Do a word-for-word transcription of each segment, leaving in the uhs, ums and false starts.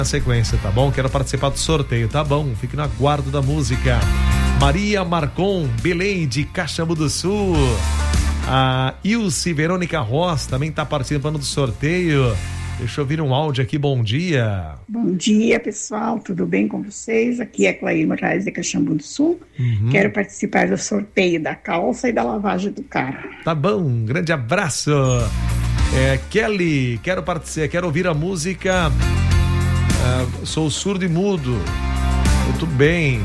na sequência, tá bom? Quero participar do sorteio, tá bom? Fique no aguardo da música. Maria Marcon, Belém de Caxambu do Sul. A Ilse Verônica Ross também tá participando do sorteio. Deixa eu ouvir um áudio aqui, bom dia. Bom dia, pessoal, tudo bem com vocês? Aqui é Clair Moraes de Caxambu do Sul. Uhum. Quero participar do sorteio da calça e da lavagem do carro. Tá bom, um grande abraço. É, Kelly, quero participar, quero ouvir a música uh, Sou Surdo e Mudo. Muito bem.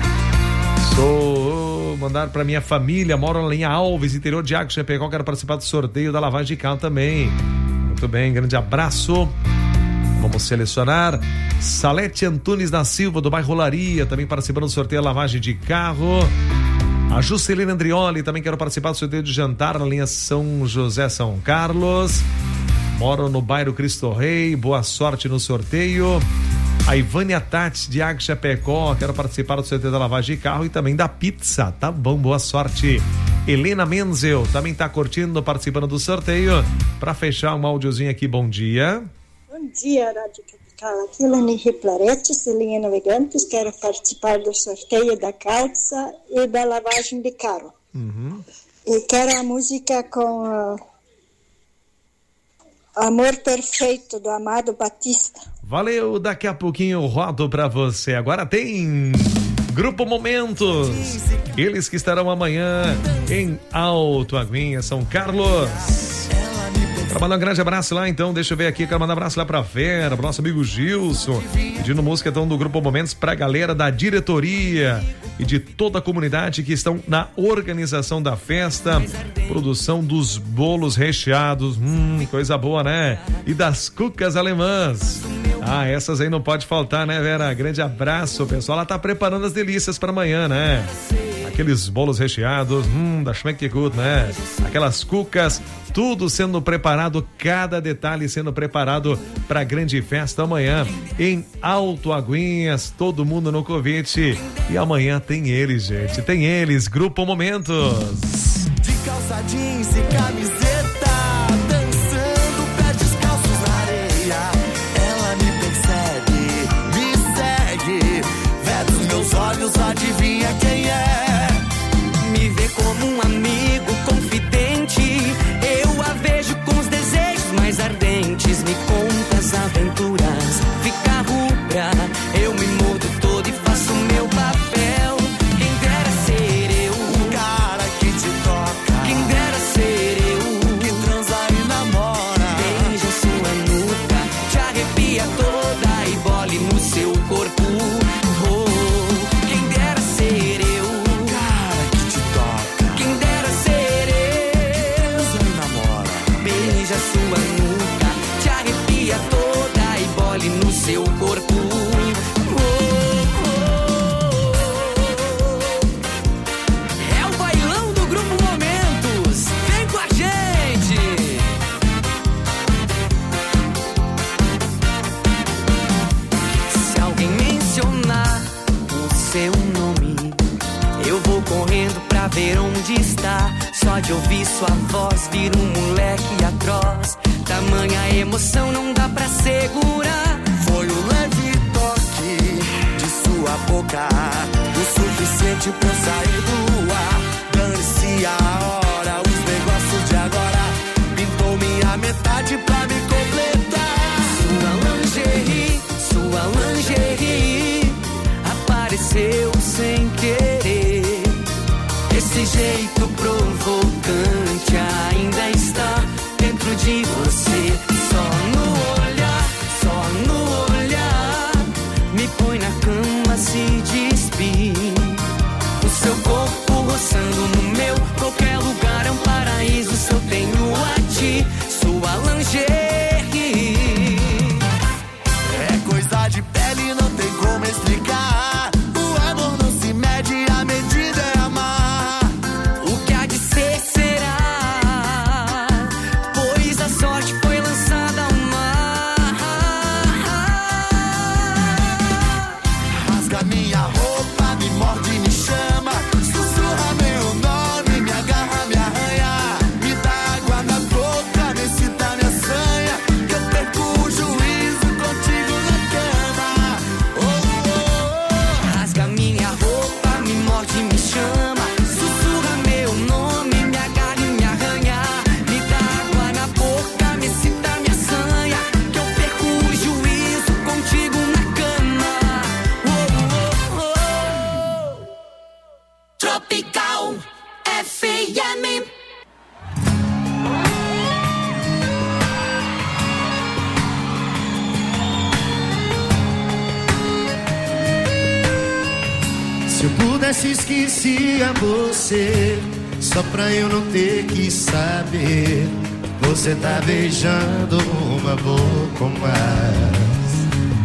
Sou... mandar para minha família, moro na linha Alves, interior de Águas, Chapecó, quero participar do sorteio da lavagem de carro também. Muito bem, grande abraço. Vamos selecionar Salete Antunes da Silva, do bairro Olaria, também participando do sorteio da lavagem de carro. A Juscelina Andrioli, também quero participar do sorteio de jantar na linha São José São Carlos. Moro no bairro Cristo Rei, boa sorte no sorteio. A Ivânia Tati de Águas Chapecó, quero participar do sorteio da lavagem de carro e também da pizza, tá bom, boa sorte. Helena Menzel também tá curtindo, participando do sorteio. Para fechar um áudiozinho aqui, bom dia. Bom dia, Rádio Capital. Aqui é Lani Replarete, Celinha Navegantes. Quero participar do sorteio da calça e da lavagem de carro. Uhum. E quero a música com uh, Amor Perfeito, do Amado Batista. Valeu, daqui a pouquinho eu rodo para você. Agora tem Grupo Momentos. Eles que estarão amanhã em Alto Aguinha, São Carlos. Quero mandar um grande abraço lá, então, deixa eu ver aqui, quero mandar um abraço lá pra Vera, pro nosso amigo Gilson, pedindo música, então, do Grupo Momentos pra galera da diretoria e de toda a comunidade que estão na organização da festa, produção dos bolos recheados, hum, coisa boa, né? E das cucas alemãs. Ah, essas aí não pode faltar, né, Vera? Grande abraço, o pessoal lá tá preparando as delícias pra amanhã, né? Aqueles bolos recheados, hum, da Schmeck Gut, né? Aquelas cucas, tudo sendo preparado, cada detalhe sendo preparado para a grande festa amanhã em Alto Aguinhas, todo mundo no convite. E amanhã tem eles, gente, tem eles, Grupo Momentos. De calça jeans e camiseta, dançando pé descalços na areia. Ela me persegue, me segue, vê dos meus olhos, adivinha quem é? Me vê como um amigo confidente, eu a vejo com os desejos mais ardentes. Me conta as aventuras, fica rubra, eu me mudo todo e faço meu papel. Quem dera ser eu, o cara que te toca. Quem dera ser eu, que transa e namora. Beija sua nuca, te arrepia toda e bole no seu corpo. Oh, quem dera ser eu, o cara que te toca. Quem dera ser eu, que transa e namora. Beija sua nuca, te arrepia toda e bole no seu corpo. É o bailão do Grupo Momentos, vem com a gente. Se alguém mencionar o seu nome, eu vou correndo pra ver onde está. Só de ouvir sua voz, vira um moleque atroz. Tamanha emoção não dá pra segurar. Foi o leve toque de sua boca, o suficiente pra eu sair do ar. Dane-se a hora, os negócios de agora. Pintou minha metade pra me completar. Sua lingerie, sua lingerie apareceu sem querer. Esse jeito provocante ainda está dentro de você. Só no olhar, só no olhar, me põe na cama, se despir. O Se eu pudesse esquecia você, só pra eu não ter que saber. Você tá beijando uma boca mais.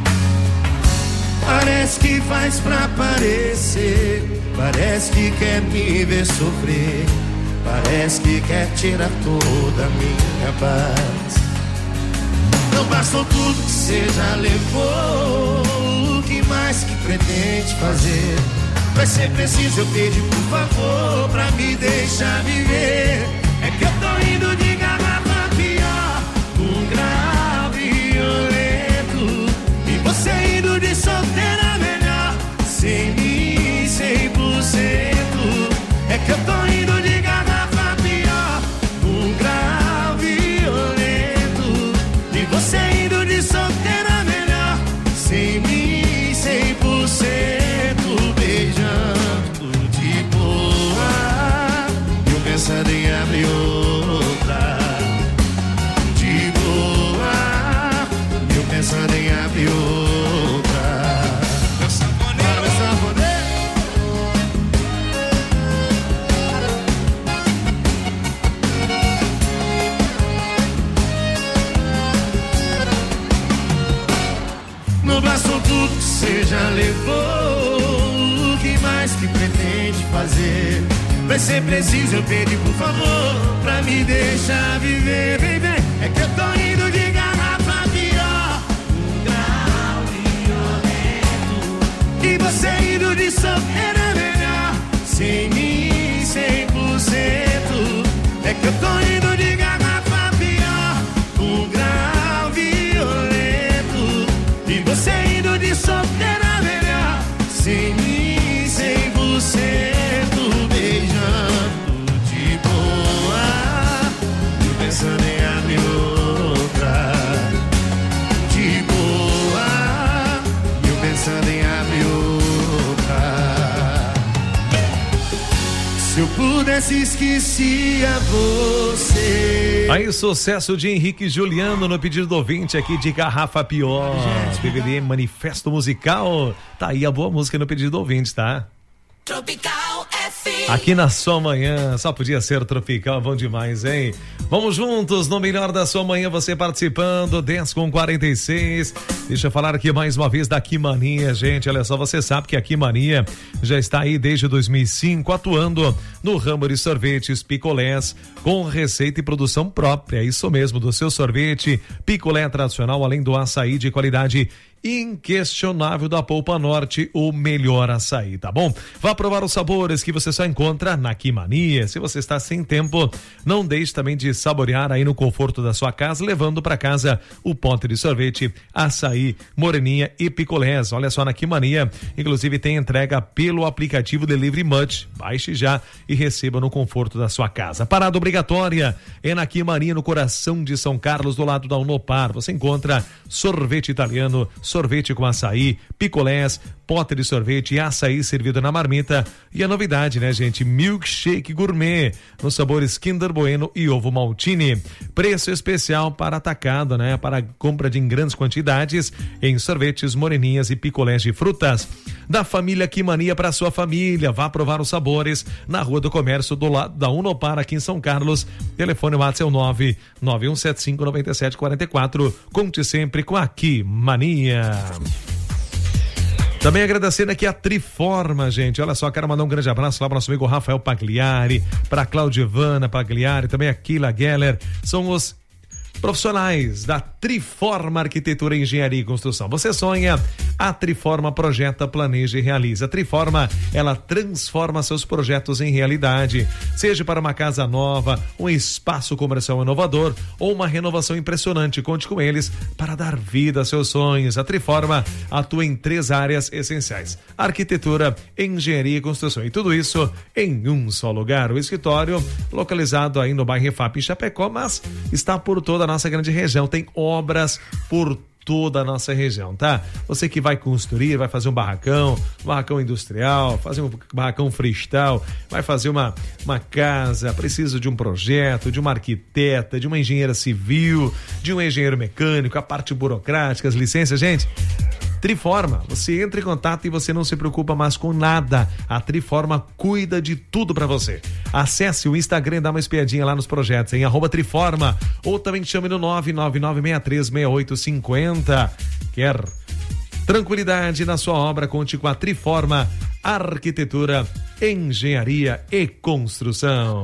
Parece que faz pra parecer, parece que quer me ver sofrer, parece que quer tirar toda a minha paz. Não bastou tudo que você já levou, o que mais que pretende fazer? Vai ser preciso eu pedir por favor pra me deixar viver. É que eu tô indo de garrafa pior, um grave violento, e você indo de solteira melhor, sem mim cem por cento. É que eu tô indo de garrafa pior, um grave violento, e você indo de solteira melhor, sem mim cem por cento. Beijando de boa, eu pensando em abrir outra. De boa, eu pensando em abrir outra. Meu sanfoneiro, meu sanfoneiro. No braço tudo que você já levou, o que mais que pretende fazer? Vai ser preciso eu pedir por favor pra me deixar viver, vem, vem. É que eu tô indo de garrafa pior, um grau violento, e você indo de solteira melhor, sem mim cem por cento. É que eu tô indo de garrafa pior, um grau violento, e você indo de solteira melhor, sem mim cem por cento. Beijando de boa, eu pensando em abrir outra. De boa, eu pensando em abrir outra. Se eu pudesse esquecia você. Aí, sucesso de Henrique e Juliano no pedido do ouvinte aqui de Garrafa Pior. D V D Manifesto Musical. Tá aí a boa música no pedido do ouvinte, tá? Tropical F M. Aqui na sua manhã, só podia ser tropical, bom demais, hein? Vamos juntos no melhor da sua manhã, você participando, dez com quarenta e seis. Deixa eu falar aqui mais uma vez da Quimania, gente. Olha só, você sabe que a Quimania já está aí desde dois mil e cinco, atuando no ramo de sorvetes, picolés, com receita e produção própria. Isso mesmo, do seu sorvete, picolé tradicional, além do açaí de qualidade inquestionável da Polpa Norte, o melhor açaí, tá bom? Vá provar os sabores que você só encontra na Quimania. Se você está sem tempo, não deixe também de saborear aí no conforto da sua casa, levando para casa o pote de sorvete, açaí, moreninha e picolés. Olha só, na Quimania, inclusive tem entrega pelo aplicativo Delivery Much. Baixe já e receba no conforto da sua casa. Parada obrigatória é na Quimania, no coração de São Carlos, do lado da Unopar. Você encontra sorvete italiano, sorvete com açaí, picolés, pote de sorvete e açaí servido na marmita. E a novidade, né, gente? Milkshake gourmet nos sabores Kinder Bueno e ovo maltine. Preço especial para atacado, né? Para compra de em grandes quantidades em sorvetes, moreninhas e picolés de frutas. Da família Quimania para sua família. Vá provar os sabores na Rua do Comércio, do lado da Unopar, aqui em São Carlos. Telefone WhatsApp é o nove nove um sete cinco nove sete quatro quatro. Conte sempre com a Quimania. Também agradecendo aqui a Triforma, gente. Olha só, quero mandar um grande abraço lá para o nosso amigo Rafael Pagliari, para Claudivana Pagliari, também a Kila Geller. São os profissionais da Triforma Arquitetura, Engenharia e Construção. Você sonha, a Triforma projeta, planeja e realiza. A Triforma, ela transforma seus projetos em realidade. Seja para uma casa nova, um espaço comercial inovador ou uma renovação impressionante, conte com eles para dar vida a seus sonhos. A Triforma atua em três áreas essenciais: arquitetura, engenharia e construção. E tudo isso em um só lugar. O escritório, localizado aí no bairro Refap, em Chapecó, mas está por toda a nossa grande região. Tem obras por toda a nossa região, tá? Você que vai construir, vai fazer um barracão, um barracão industrial, fazer um barracão freestyle, vai fazer uma, uma casa, precisa de um projeto, de uma arquiteta, de uma engenheira civil, de um engenheiro mecânico, a parte burocrática, as licenças, gente. Triforma, você entra em contato e você não se preocupa mais com nada. A Triforma cuida de tudo pra você. Acesse o Instagram e dá uma espiadinha lá nos projetos, em arroba Triforma, ou também chame no nove nove nove seis três seis oito cinco zero. Quer tranquilidade na sua obra? Conte com a Triforma Arquitetura, Engenharia e Construção.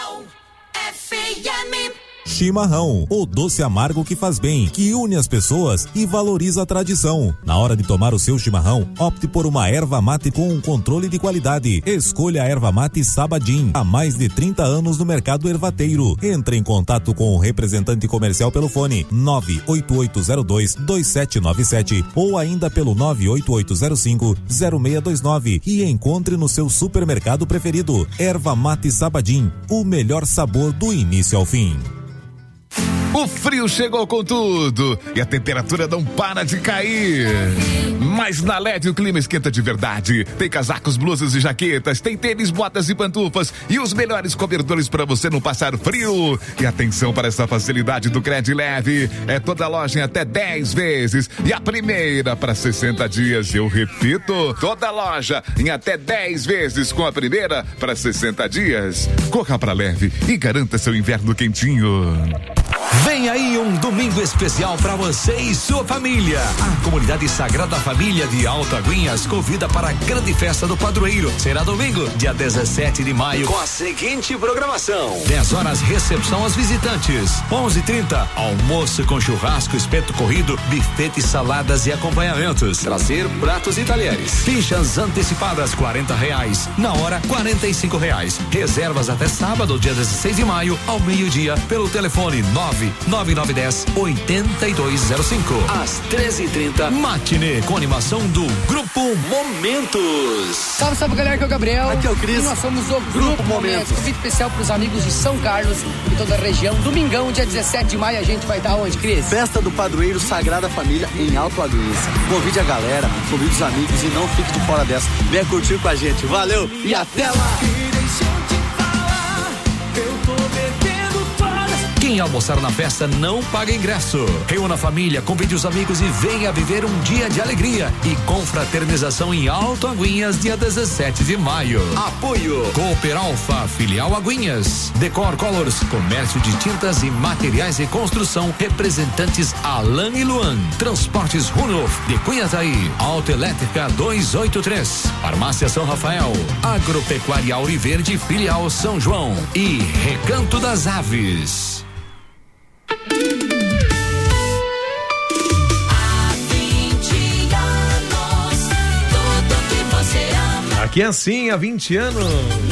Chimarrão, o doce amargo que faz bem, que une as pessoas e valoriza a tradição. Na hora de tomar o seu chimarrão, opte por uma erva mate com um controle de qualidade. Escolha a erva mate Sabadim, há mais de trinta anos no mercado ervateiro. Entre em contato com o representante comercial pelo fone nove oito oito zero dois dois sete nove sete ou ainda pelo nove oito oito zero cinco zero seis dois nove e encontre no seu supermercado preferido. Erva mate Sabadim, o melhor sabor do início ao fim. O frio chegou com tudo e a temperatura não para de cair. Mas na L E D o clima esquenta de verdade. Tem casacos, blusas e jaquetas, tem tênis, botas e pantufas e os melhores cobertores para você não passar frio. E atenção para essa facilidade do Cred Leve. É toda loja em até dez vezes e a primeira para sessenta dias. Eu repito, toda loja em até dez vezes com a primeira para sessenta dias. Corra para Leve e garanta seu inverno quentinho. Vem aí um domingo especial para você e sua família. A comunidade Sagrada Família de Alto Aguinhas convida para a grande festa do padroeiro. Será domingo, dia dezessete de maio, com a seguinte programação: dez horas recepção aos visitantes, onze e trinta almoço com churrasco, espeto corrido, bifete, saladas e acompanhamentos, trazer pratos e talheres. Fichas antecipadas quarenta reais, na hora quarenta e cinco reais. Reservas até sábado, dia dezesseis de maio, ao meio-dia, pelo telefone nove nove nove um zero oito dois zero cinco. Às treze e trinta, matinê com animação do Grupo Momentos. Salve, salve galera, aqui é o Gabriel. Aqui é o Cris. E nós somos o Grupo, Grupo Momentos. Momentos. Convite especial para os amigos de São Carlos e toda a região. Domingão, dia dezessete de maio, a gente vai estar onde, Cris? Festa do Padroeiro Sagrada Família em Alto Aguinhas. Convide a galera, convide os amigos e não fique de fora dessa. Venha curtir com a gente. Valeu e, e até lá. Quem almoçar na festa não paga ingresso. Reúna a família, convide os amigos e venha viver um dia de alegria e confraternização em Alto Aguinhas, dia dezessete de maio. Apoio Cooper Alfa, filial Aguinhas. Decor Colors, comércio de tintas e materiais de construção, representantes Alan e Luan. Transportes Runolf, de Cunhataí. Autoelétrica duzentos e oitenta e três. Farmácia São Rafael. Agropecuária Auriverde, filial São João. E Recanto das Aves. Aqui é assim, há vinte anos.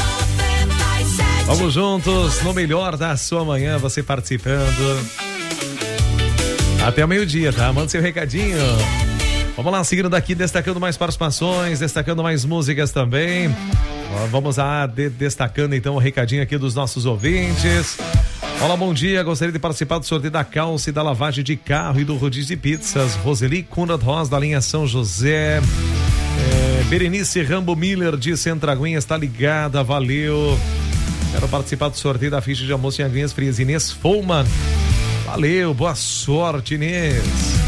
Vamos juntos no melhor da sua manhã, você participando. Até o meio-dia, tá? Manda seu recadinho. Vamos lá, seguindo daqui, destacando mais participações, destacando mais músicas também. Vamos lá, de, destacando então o recadinho aqui dos nossos ouvintes. Olá, bom dia, gostaria de participar do sorteio da calça e da lavagem de carro e do rodízio de pizzas. Roseli Conrad Ross, da linha São José. É, Berenice Rambo Miller de Centro Aguinhas, tá ligada, valeu. Quero participar do sorteio da ficha de almoço em Aguinhas Frias. Inês Folman, valeu, boa sorte, Inês.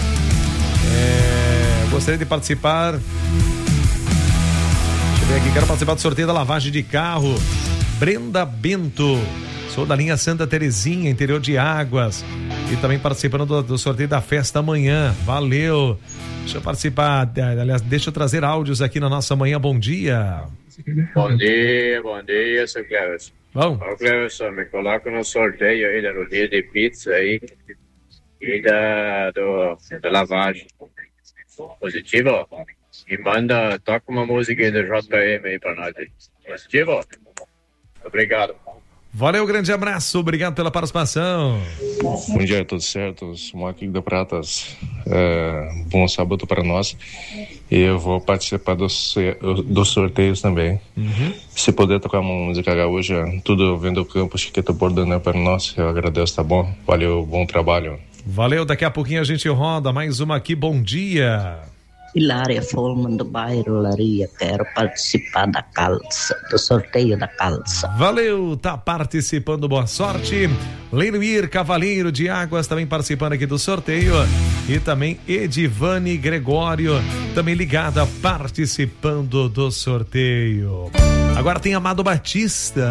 É, gostaria de participar. Deixa eu ver aqui, quero participar do sorteio da lavagem de carro. Brenda Bento, sou da linha Santa Terezinha, interior de Águas. E também participando do, do sorteio da festa amanhã. Valeu. Deixa eu participar, aliás, deixa eu trazer áudios aqui na nossa manhã. Bom dia. Bom dia, bom dia, seu Cleverson. Bom. Ô, Cleverson, me coloca no sorteio aí da rodízio de pizza aí e da, do, da lavagem. Positivo? E manda, toca uma música aí do J M aí pra nós. Positivo? Obrigado. Valeu, grande abraço, obrigado pela participação. Bom dia, tudo certo? Sou aqui da Pratas. É, bom sábado para nós. E eu vou participar dos, dos sorteios também. Uhum. Se puder tocar uma música gaúcha, tudo vendo o campo, Chiqueta Bordando para nós, eu agradeço, tá bom? Valeu, bom trabalho. Valeu, daqui a pouquinho a gente roda mais uma aqui, bom dia. Hilária Folman do bairro Laria, quero participar da calça, do sorteio da calça. Valeu, tá participando, boa sorte. Lenuir Cavaleiro de Águas também participando aqui do sorteio. E também Edivane Gregório, também ligada, participando do sorteio. Agora tem Amado Batista.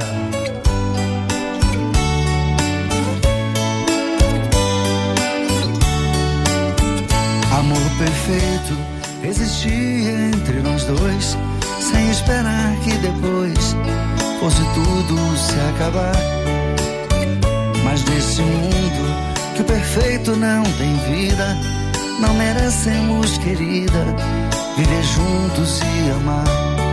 Amor perfeito existia entre nós dois, sem esperar que depois fosse tudo se acabar. Mas nesse mundo que o perfeito não tem vida, não merecemos, querida, viver juntos e amar.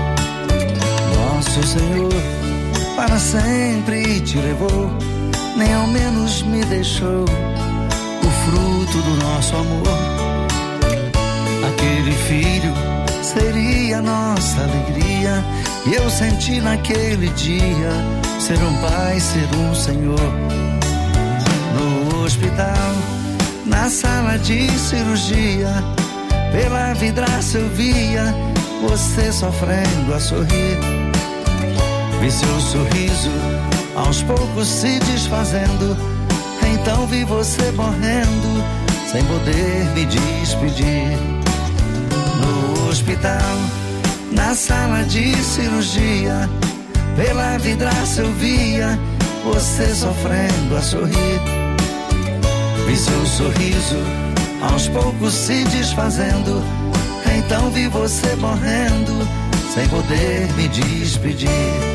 Nosso Senhor para sempre te levou, nem ao menos me deixou o fruto do nosso amor. Aquele filho seria nossa alegria, e eu senti naquele dia ser um pai, ser um Senhor. No hospital, na sala de cirurgia, pela vidraça eu via você sofrendo a sorrir. Vi seu sorriso aos poucos se desfazendo, então vi você morrendo sem poder me despedir. No hospital, na sala de cirurgia, pela vidraça eu via você sofrendo a sorrir. Vi seu sorriso aos poucos se desfazendo, então vi você morrendo sem poder me despedir.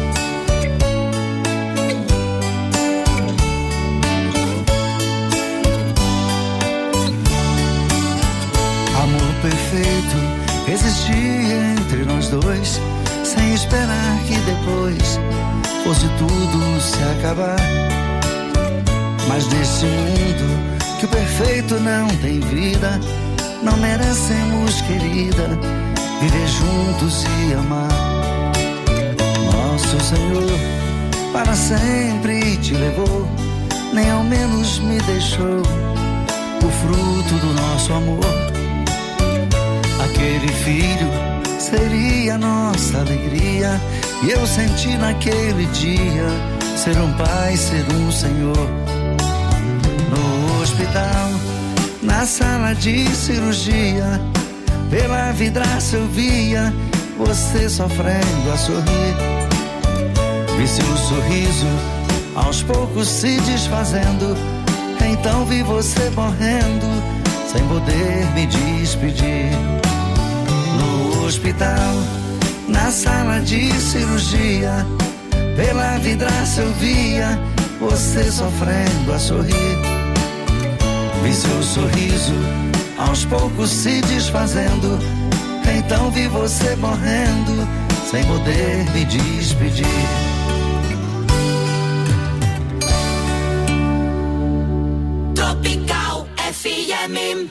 Amor perfeito existia entre nós dois, sem esperar que depois fosse tudo se acabar. Mas nesse mundo que o perfeito não tem vida, não merecemos, querida, viver juntos e amar. Nosso Senhor para sempre te levou, nem ao menos me deixou o fruto do nosso amor. Aquele filho seria nossa alegria, e eu senti naquele dia ser um pai, ser um Senhor. No hospital, na sala de cirurgia, pela vidraça eu via você sofrendo a sorrir. Vi seu sorriso aos poucos se desfazendo, então vi você morrendo sem poder me despedir. No hospital, na sala de cirurgia, pela vidraça eu via você sofrendo a sorrir. Vi seu sorriso aos poucos se desfazendo, então vi você morrendo sem poder me despedir. Tropical F M.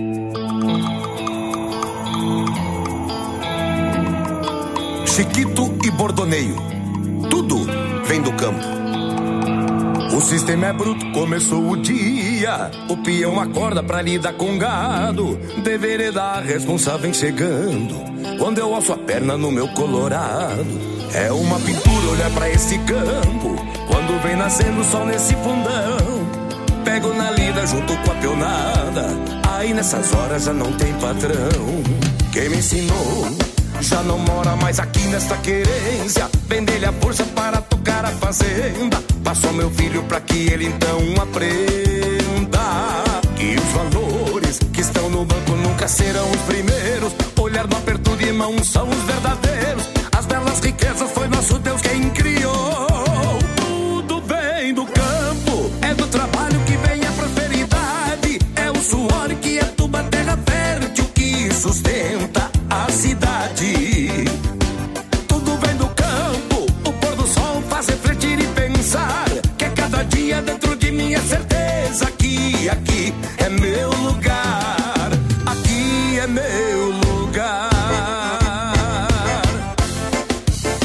Chiquito e bordoneio, tudo vem do campo. O sistema é bruto, começou o dia, o peão acorda pra lidar com gado, devereda responsável chegando, quando eu alço a perna no meu colorado. É uma pintura olhar pra esse campo, quando vem nascendo o sol nesse fundão. Pego na lida junto com a peonada, aí nessas horas já não tem patrão. Quem me ensinou já não mora mais aqui nesta querência, vender-lhe a força para tocar a fazenda. Passou meu filho pra que ele então aprenda que os valores que estão no banco nunca serão os primeiros. Olhar no aperto de mão são os verdadeiros. As belas riquezas foi nosso Deus quem criou. Tudo vem do campo, é do trabalho que vem a prosperidade, é o suor que entuba a terra fértil que sustenta a cidade. Tudo vem do campo, o pôr do sol faz refletir e pensar que cada dia dentro de mim é certeza que aqui é meu lugar, aqui é meu lugar.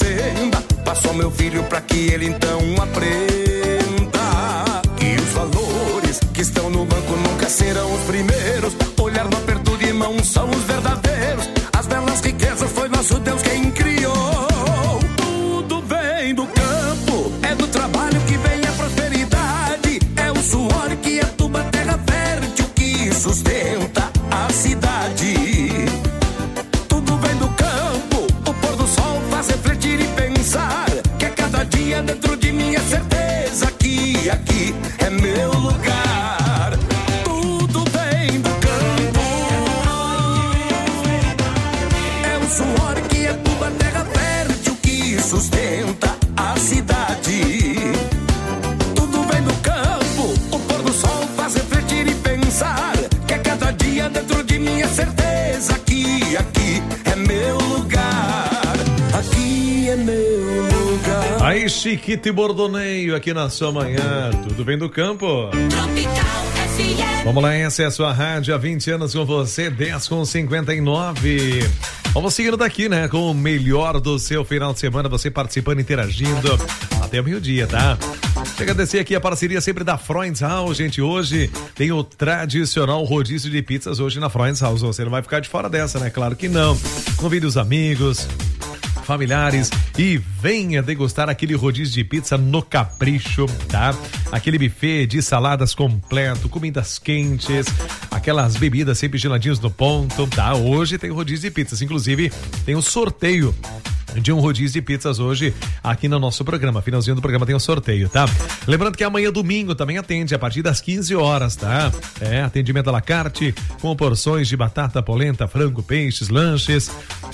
fazenda. Passo ao meu filho pra que ele então aprenda. E os valores que estão no banco nunca serão os primeiros. Olhar no aperto de mão são os verdadeiros. As belas riquezas foi nosso Deus quem criou. Tudo vem do campo, é do trabalho que vem a prosperidade. É o suor que aduba a terra fértil que sustenta a cidade. Tudo vem do campo, o pôr do sol faz refletir e pensar que a cada dia dentro de mim é certeza que aqui é meu lugar. Tudo vem do campo, é o suor que aduba a terra fértil que sustenta a cidade. Tudo vem do campo, o pôr do sol faz refletir e pensar que a cada dia dentro de mim é certeza que aqui é meu lugar. Aqui é meu lugar. Aí, Chiquito e Bordoneio aqui na sua manhã. Tudo vem do campo. Tropical F M. Vamos lá, essa é a sua rádio há vinte anos com você, dez com cinquenta e nove. Vamos seguindo daqui, né? Com o melhor do seu final de semana, você participando, interagindo até o meio-dia, tá? Chega a descer aqui a parceria sempre da Freund's House, gente. Hoje tem o tradicional rodízio de pizzas hoje na Freund's House. Você não vai ficar de fora dessa, né? Claro que não. Convide os amigos, familiares e venha degustar aquele rodízio de pizza no capricho, tá? Aquele buffet de saladas completo, comidas quentes, aquelas bebidas sempre geladinhas no ponto, tá? Hoje tem rodízio de pizzas, inclusive tem o sorteio de um rodízio de pizzas hoje aqui no nosso programa. Finalzinho do programa tem um sorteio, tá? Lembrando que amanhã domingo também atende a partir das quinze horas, tá? É, atendimento à la carte com porções de batata, polenta, frango, peixes, lanches.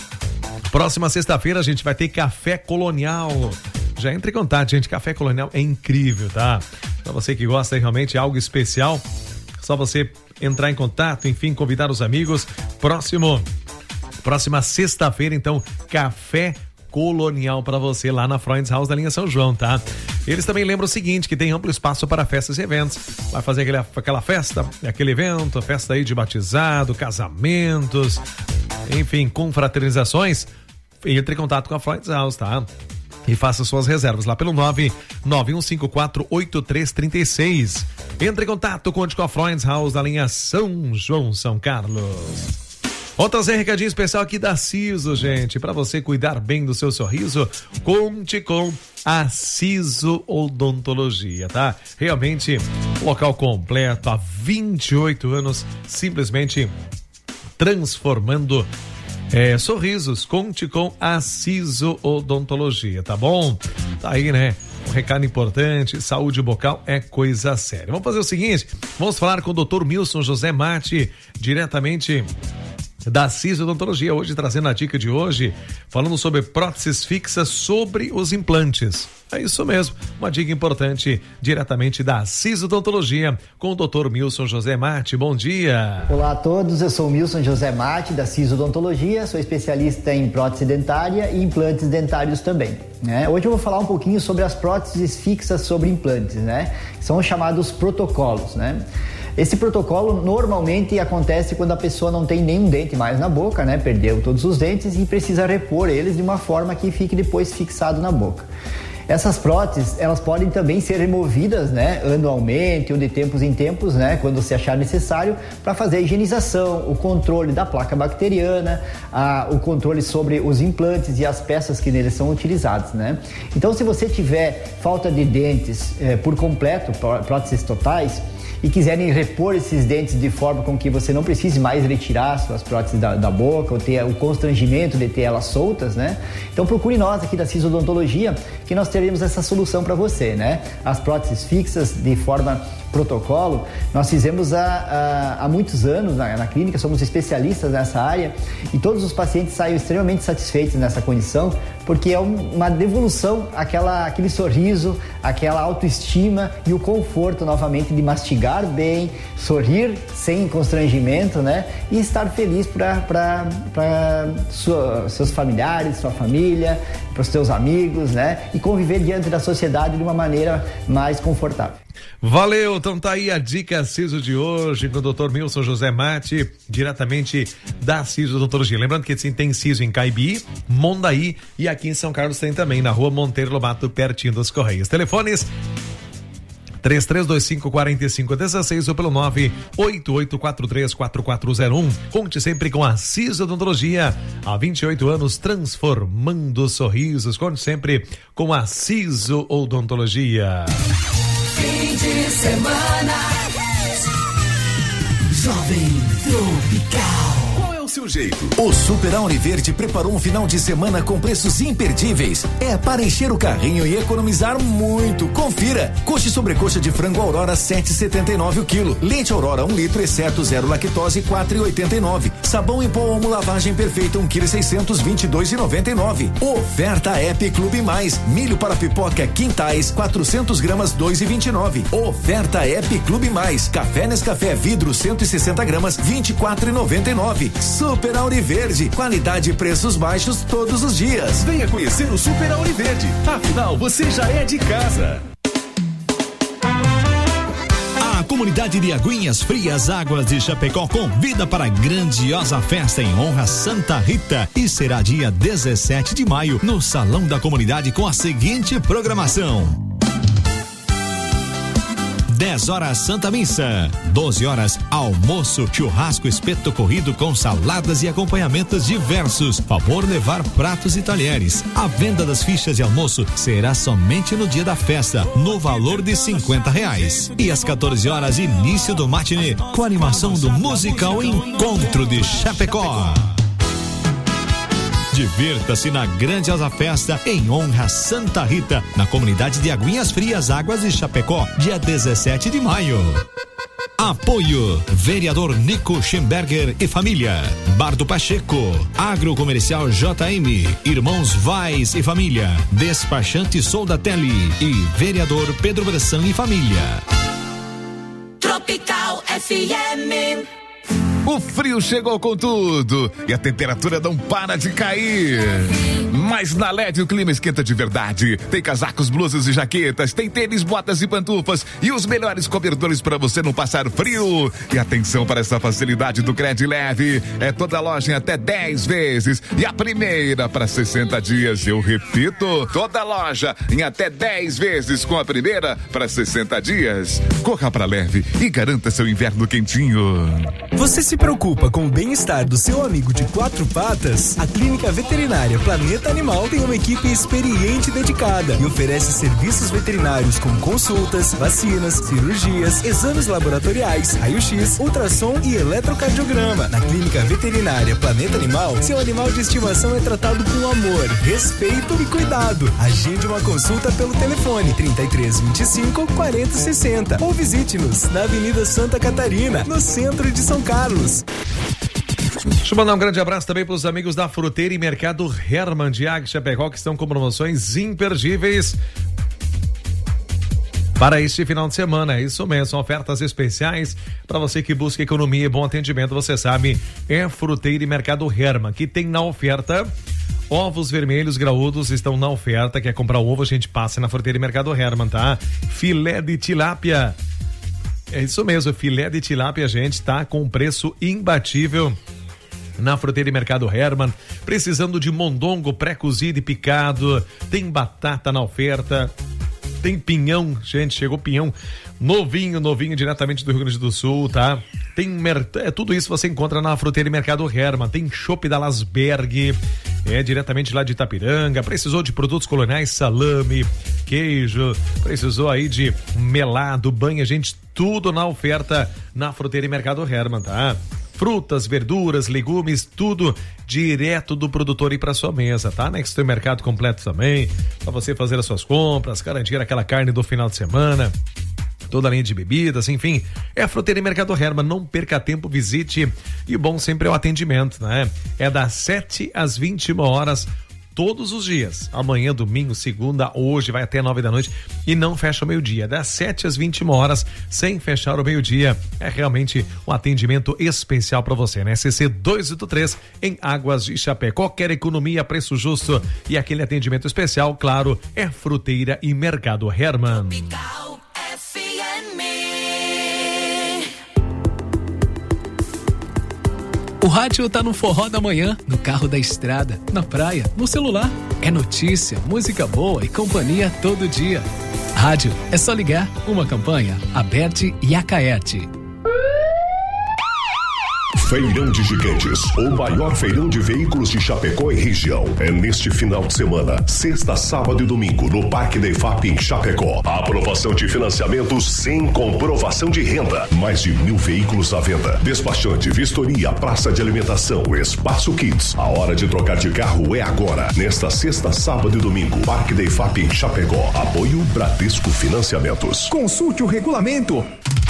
Próxima sexta-feira a gente vai ter Café Colonial. Já entre em contato, gente. Café Colonial é incrível, tá? Pra você que gosta realmente de algo especial, só você entrar em contato, enfim, convidar os amigos. Próximo, próxima sexta-feira, então, Café Colonial para você lá na Freund's House da linha São João, tá? Eles também lembram o seguinte, que tem amplo espaço para festas e eventos. Vai fazer aquele, aquela festa, aquele evento, festa aí de batizado, casamentos, enfim, confraternizações. Entre em contato com a Freund's House, tá? E faça suas reservas lá pelo nove nove um cinco quatro oito três três seis. Entre em contato, conte com a Freund's House da linha São João, São Carlos. Vou trazer um recadinho especial aqui da Ciso, gente. Para você cuidar bem do seu sorriso, conte com a Ciso Odontologia, tá? Realmente, local completo, há vinte e oito anos, simplesmente transformando É, sorrisos. Conte com a Ciso Odontologia, tá bom? Tá aí, né? Um recado importante, saúde bucal é coisa séria. Vamos fazer o seguinte, vamos falar com o doutor Milson José Mate, diretamente da Ciso Odontologia, hoje trazendo a dica de hoje, falando sobre próteses fixas sobre os implantes. É isso mesmo, uma dica importante diretamente da Ciso Odontologia com o doutor Milson José Mate. Bom dia. Olá a todos, eu sou o Milson José Mate da Ciso Odontologia, sou especialista em prótese dentária e implantes dentários também, né? Hoje eu vou falar um pouquinho sobre as próteses fixas sobre implantes, né? São os chamados protocolos, né? Esse protocolo normalmente acontece quando a pessoa não tem nenhum dente mais na boca, né? Perdeu todos os dentes e precisa repor eles de uma forma que fique depois fixado na boca. Essas próteses, elas podem também ser removidas, né, anualmente ou de tempos em tempos, né, quando se achar necessário, para fazer a higienização, o controle da placa bacteriana, a, o controle sobre os implantes e as peças que neles são utilizadas, né. Então, se você tiver falta de dentes eh, por completo, próteses totais, e quiserem repor esses dentes de forma com que você não precise mais retirar suas próteses da, da boca ou ter o constrangimento de ter elas soltas, né? Então procure nós aqui da Ciso Odontologia que nós teremos essa solução para você, né? As próteses fixas de forma protocolo, nós fizemos há, há, há muitos anos na, na clínica, somos especialistas nessa área e todos os pacientes saem extremamente satisfeitos nessa condição, porque é um, uma devolução àquela, àquele sorriso, aquela autoestima e o conforto novamente de mastigar bem, sorrir sem constrangimento, né? E estar feliz para seus familiares, sua família, para os seus amigos, né? E conviver diante da sociedade de uma maneira mais confortável. Valeu, então tá aí a dica Ciso de hoje com o doutor Milson José Mate, diretamente da Ciso Odontologia. Lembrando que sim, tem Ciso em Caibi, Mondaí e aqui em São Carlos tem também, na rua Monteiro Lobato, pertinho dos Correios. Telefones três três dois cinco, quatro cinco um seis ou pelo nove oito oito quatro três quatro quatro zero um. Conte sempre com a Ciso Odontologia, há vinte e oito anos transformando sorrisos. Conte sempre com a Ciso Odontologia. Fim de semana, Jovem Tropical. Qual é o seu jeito? O Super Auriverde preparou um final de semana com preços imperdíveis. É para encher o carrinho e economizar muito. Confira. Coxa e sobrecoxa de frango Aurora sete e setenta e nove o quilo. Leite Aurora um litro, exceto zero lactose quatro e oitenta e nove. Sabão em pó Omo lavagem perfeita um quilo seiscentos e vinte e dois e noventa e nove. Oferta App Clube Mais. Milho para pipoca Quintais quatrocentos gramas dois e vinte e nove. Oferta App Clube Mais. Café Nescafé vidro cento e sessenta gramas vinte e quatro e noventa e nove. Super Auriverde, qualidade e preços baixos todos os dias. Venha conhecer o Super Auriverde. Afinal, você já é de casa. A comunidade de Aguinhas Frias Águas de Chapecó convida para a grandiosa festa em honra a Santa Rita e será dia dezessete de maio no Salão da Comunidade com a seguinte programação: dez horas Santa Missa, doze horas almoço, churrasco, espeto corrido com saladas e acompanhamentos diversos. Favor levar pratos e talheres. A venda das fichas de almoço será somente no dia da festa, no valor de cinquenta reais. E às quatorze horas início do matinê com a animação do musical Encontro de Chapecó. Divirta-se na grandiosa festa em honra a Santa Rita, na comunidade de Aguinhas Frias Águas de Chapecó, dia dezessete de maio. Apoio: Vereador Nico Schemberger e família, Bar do Pacheco, Agrocomercial J M, Irmãos Vaz e família, Despachante Soldatelli e Vereador Pedro Bressan e família. Tropical F M. O frio chegou com tudo e a temperatura não para de cair. Mas na L E D o clima esquenta de verdade. Tem casacos, blusas e jaquetas, tem tênis, botas e pantufas e os melhores cobertores para você não passar frio. E atenção para essa facilidade do Cred Leve. É toda loja em até dez vezes e a primeira para sessenta dias. Eu repito, toda loja em até dez vezes com a primeira para sessenta dias. Corra para Leve e garanta seu inverno quentinho. Você se preocupa com o bem-estar do seu amigo de quatro patas? A Clínica Veterinária Planeta Animal tem uma equipe experiente e dedicada e oferece serviços veterinários como consultas, vacinas, cirurgias, exames laboratoriais, raio-x, ultrassom e eletrocardiograma. Na Clínica Veterinária Planeta Animal, seu animal de estimação é tratado com amor, respeito e cuidado. Agende uma consulta pelo telefone trinta e três, vinte e cinco, quarenta, sessenta ou visite-nos na Avenida Santa Catarina, no centro de São Carlos. Deixa eu mandar um grande abraço também para os amigos da Fruteira e Mercado Herman de Águia Chapecó, que estão com promoções imperdíveis para este final de semana. É isso mesmo, são ofertas especiais para você que busca economia e bom atendimento. Você sabe, é Fruteira e Mercado Herman, que tem na oferta ovos vermelhos graúdos, estão na oferta. Quer comprar ovo, a gente passa na Fruteira e Mercado Herman, tá? Filé de tilápia, é isso mesmo, filé de tilápia, gente, tá com preço imbatível na Fruteira e Mercado Herman. Precisando de mondongo pré-cozido e picado, tem batata na oferta, tem pinhão, gente, chegou pinhão novinho, novinho, diretamente do Rio Grande do Sul, tá? Tem mer... é, tudo isso você encontra na Fruteira e Mercado Herman. Tem chopp da Lasberg, é diretamente lá de Itapiranga. Precisou de produtos coloniais, salame, queijo, precisou aí de melado, banha, gente, tudo na oferta na Fruteira e Mercado Herman, tá? Frutas, verduras, legumes, tudo direto do produtor e para sua mesa, tá? Next tem mercado completo também, para você fazer as suas compras, garantir aquela carne do final de semana, toda a linha de bebidas, enfim, é a Fruteira e Mercado Herman. Não perca tempo, visite, e o bom sempre é o atendimento, né? É das sete às vinte e uma horas, todos os dias, amanhã, domingo, segunda, hoje, vai até nove da noite e não fecha o meio-dia, das sete às vinte e uma horas, sem fechar o meio-dia. É realmente um atendimento especial para você, né? C C duzentos e oitenta e três em Águas de Chapecó. Qualquer economia, preço justo e aquele atendimento especial, claro, é Fruteira e Mercado Herman. Tropical F M. rádio tá no forró da manhã, no carro da estrada, na praia, no celular. É notícia, música boa e companhia todo dia. Rádio, é só ligar. Uma campanha, Aberte e Acaerte. Feirão de Gigantes, o maior feirão de veículos de Chapecó e região. É neste final de semana, sexta, sábado e domingo, no Parque da IFAP em Chapecó. A aprovação de financiamentos sem comprovação de renda. Mais de mil veículos à venda. Despachante, vistoria, praça de alimentação, espaço Kids. A hora de trocar de carro é agora. Nesta sexta, sábado e domingo, Parque da IFAP em Chapecó. Apoio Bradesco Financiamentos. Consulte o regulamento.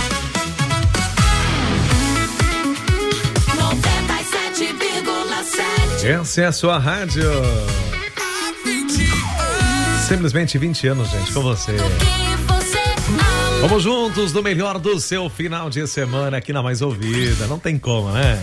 Essa é a sua rádio. Simplesmente vinte anos, gente, com você. Vamos juntos no melhor do seu final de semana aqui na Mais Ouvida. Não tem como, né?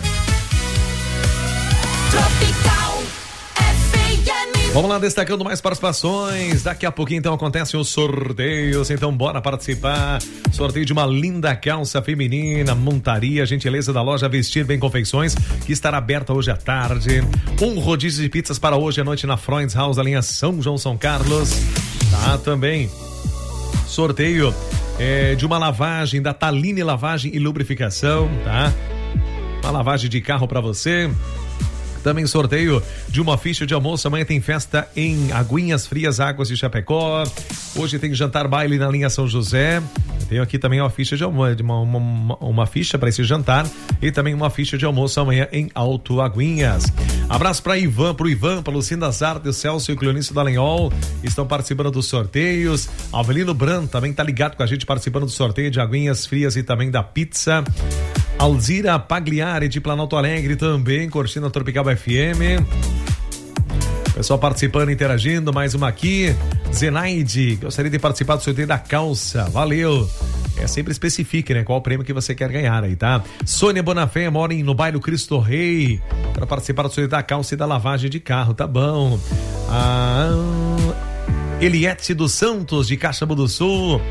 Vamos lá, destacando mais participações. Daqui a pouquinho, então, acontecem os sorteios. Então, bora participar. Sorteio de uma linda calça feminina, montaria, gentileza da loja Vestir Bem Confeições, que estará aberta hoje à tarde. Um rodízio de pizzas para hoje à noite na Freund's House, da linha São João São Carlos. Tá, também. Sorteio é, de uma lavagem da Taline Lavagem e Lubrificação, tá? Uma lavagem de carro para você. Também sorteio de uma ficha de almoço. Amanhã tem festa em Aguinhas Frias, Águas de Chapecó. Hoje tem jantar baile na linha São José. Tenho aqui também uma ficha de almoço, uma, uma, uma ficha para esse jantar e também uma ficha de almoço amanhã em Alto Aguinhas. Abraço para Ivan, pro Ivan, para Lucinda Zarte, o Celso e o Cleonício Dallagnol estão participando dos sorteios. Avelino Bran também tá ligado com a gente, participando do sorteio de Aguinhas Frias e também da pizza. Alzira Pagliari de Planalto Alegre também, curtindo a Tropical F M. Pessoal participando, interagindo, mais uma aqui. Zenaide, gostaria de participar do sorteio da calça, valeu. É, sempre especifique, né, qual o prêmio que você quer ganhar aí, tá? Sônia Bonafé mora no bairro Cristo Rei, para participar do sorteio da calça e da lavagem de carro, tá bom. Ah, Eliette dos Santos, de Caxambu do Sul.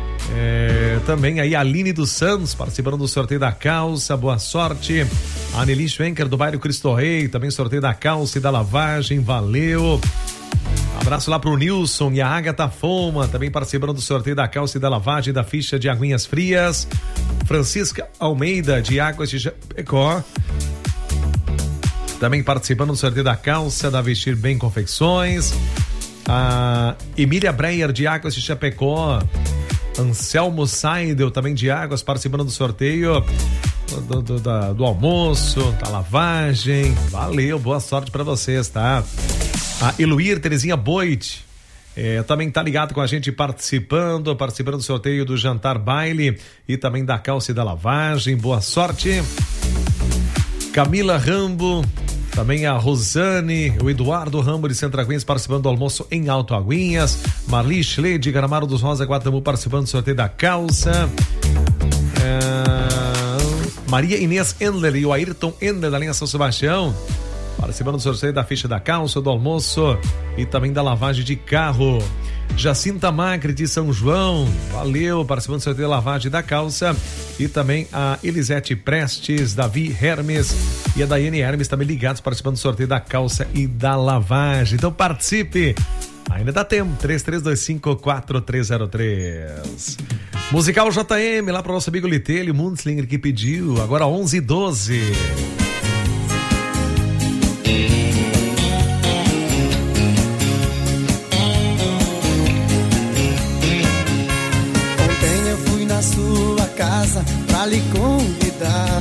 É, também aí a Aline dos Santos participando do sorteio da calça, boa sorte. A Anneli Schwenker do bairro Cristo Rei, também sorteio da calça e da lavagem, valeu. Abraço lá pro Nilson e a Agatha Foma, também participando do sorteio da calça e da lavagem, da ficha de Aguinhas Frias. Francisca Almeida de Águas de Chapecó, também participando do sorteio da calça, da Vestir Bem Confecções. A Emília Breyer de Águas de Chapecó. Anselmo Seidel, também de Águas, participando do sorteio do, do, do, do almoço, da lavagem. Valeu, boa sorte para vocês, tá? A Eluir Terezinha Boit é, também tá ligado com a gente, participando, participando do sorteio do jantar baile e também da calça e da lavagem. Boa sorte. Camila Rambo, também a Rosane, o Eduardo Rambo de Centro Aguinhas participando do almoço em Alto Aguinhas. Marli Schley de Gramado dos Rosa, Guatamu, participando do sorteio da calça. É... Maria Inês Endler e o Ayrton Endler da linha São Sebastião participando do sorteio da ficha da calça, do almoço e também da lavagem de carro. Jacinta Macri de São João, valeu, participando do sorteio da lavagem da calça. E também a Elisete Prestes, Davi Hermes e a Daiane Hermes também ligados, participando do sorteio da calça e da lavagem. Então participe, ainda dá tempo. Três três dois cinco quatro três zero três. Musical J M, lá para o nosso amigo Litelio Mundslinger, que pediu, agora onze e doze. Casa pra lhe convidar,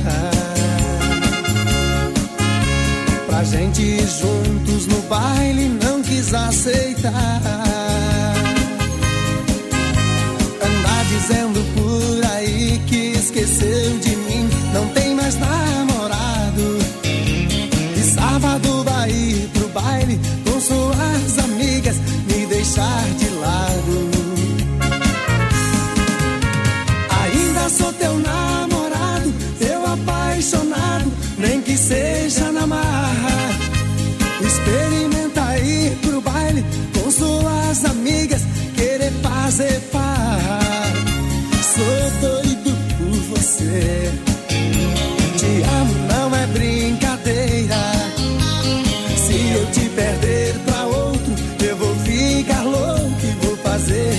pra gente ir juntos no baile, não quis aceitar. Andar dizendo por aí que esqueceu de mim, não tem mais namorado. E sábado vai ir pro baile com suas amigas, me deixar de lado. Sou teu namorado, teu apaixonado, nem que seja na marra. Experimenta ir pro baile com suas amigas, querer fazer farra. Sou doido por você, te amo, não é brincadeira.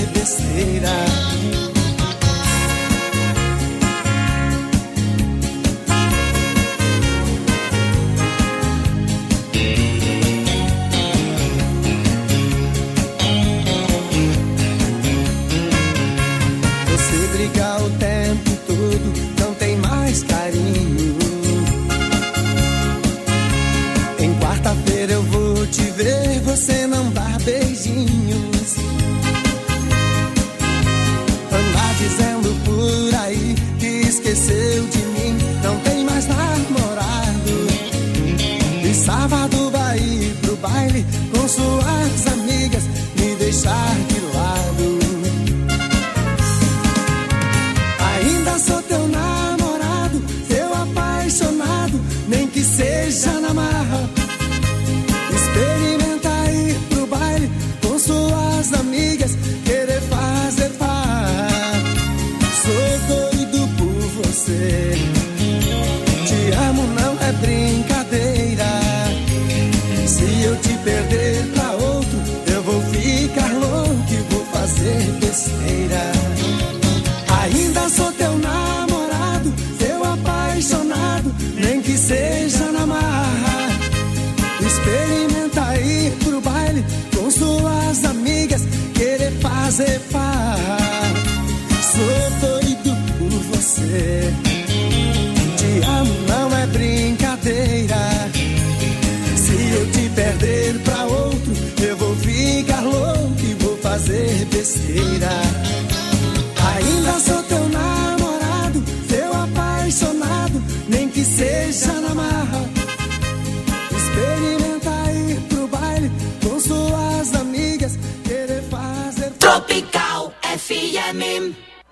besteira. Você briga o tempo todo, não tem mais carinho. Em quarta-feira eu vou te ver, você não dá beijinhos. Anda dizendo por aí que esqueceu de mim, não tem mais namorado. E sábado vai ir pro baile com suas amigas, me deixar de lado. Ainda sou teu namorado, teu apaixonado, nem que seja na marra. Experimenta ir pro baile com suas amigas, querer fazer par. Sou doido por você, te amo, não é brincadeira. Se eu te perder pra outro, eu vou ficar louco e vou fazer besteira. Ainda sou teu namorado, teu apaixonado, nem que seja na marra. Experimenta ir pro baile com suas amigas, querer fazer par. Sou doido por você, te amo, não é brincadeira. Se eu te perder pra outro, eu vou ficar louco e vou fazer besteira. Ainda sou teu namorado, teu apaixonado, nem que seja na marra. Experimenta ir pro baile com suas amigas, querer fazer Tropical F M.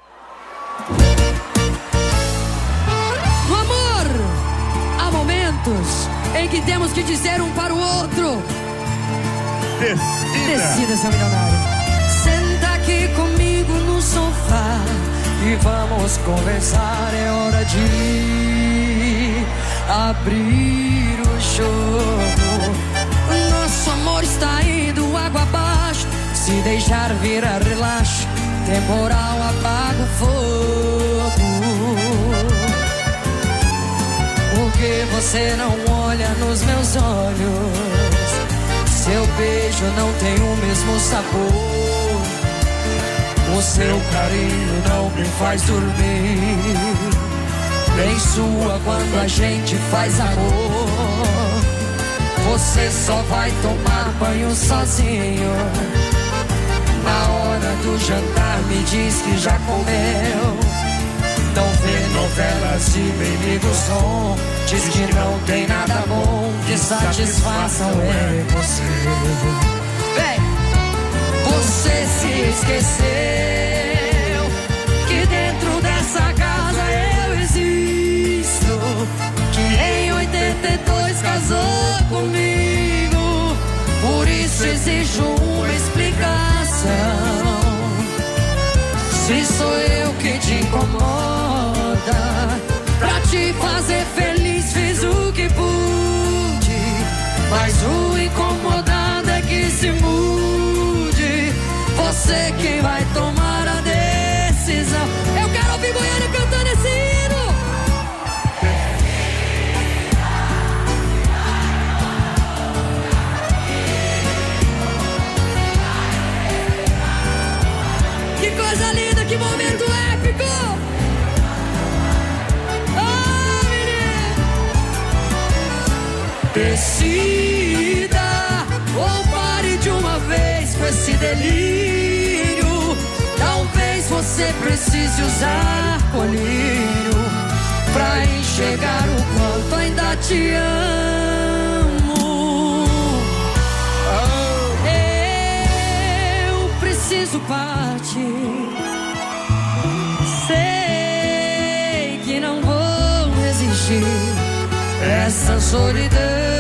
No amor, há momentos em que temos que dizer um para o outro: Decida, decida, seu milionário. Senta aqui comigo no sofá e vamos conversar. É hora de abrir o jogo. Nosso amor está indo água abaixo. Se deixar virar relaxo, temporal apaga o fogo. Porque você não olha nos meus olhos, seu beijo não tem o mesmo sabor, o seu carinho não me faz dormir, nem sua quando a gente faz amor. Você só vai tomar banho sozinho, na hora do jantar me diz que já comeu. Não vê novelas e nem liga o som, diz que não tem nada bom que satisfaçam é você. Vem! Você se esqueceu que dentro dessa casa eu existo, que em oitenta e dois casou comigo, por isso exijo uma explicação. Se sou eu que te incomoda, pra te fazer feliz fiz o que pude, mas o incomodado é que se mude. Você quem vai tomar a decisão. Eu quero ouvir Goiânia cantando esse hino. Que coisa linda, que momento épico. Oh, menino. Decida ou pare de uma vez com esse delírio. Talvez você precise usar colírio pra enxergar o quanto ainda te amo. Eu preciso partir, sei que não vou resistir essa solidão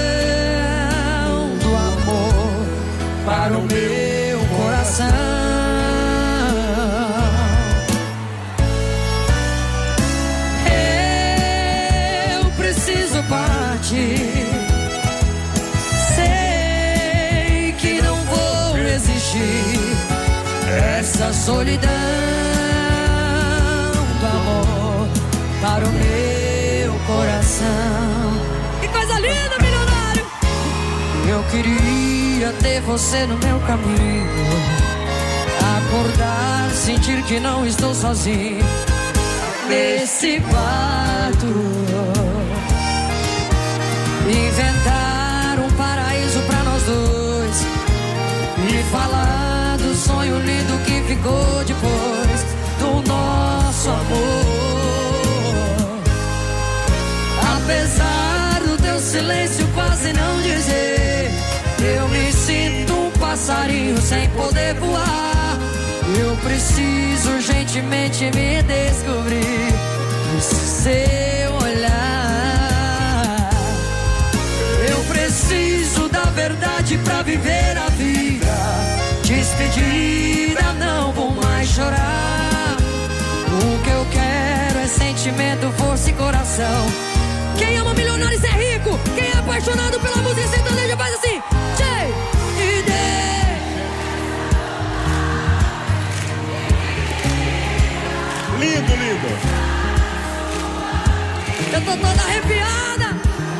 do amor para o meu coração. Eu preciso partir, sei que não vou resistir essa essa solidão do amor para o meu coração. Que coisa linda, milionário! Eu queria ter você no meu caminho, acordar, sentir que não estou sozinho nesse quarto, inventar um paraíso pra nós dois e falar do sonho lindo que ficou depois do nosso amor. Apesar do teu silêncio quase não dizer, eu me sinto um passarinho sem poder voar. Eu preciso urgentemente me descobrir no seu olhar. Eu preciso da verdade pra viver a vida. Despedida, não vou mais chorar. O que eu quero é sentimento, força e coração. Quem ama milionários é rico. Quem é apaixonado pela música sertaneja faz assim. Tchê e dê. Lindo, lindo. Eu tô toda arrepiada.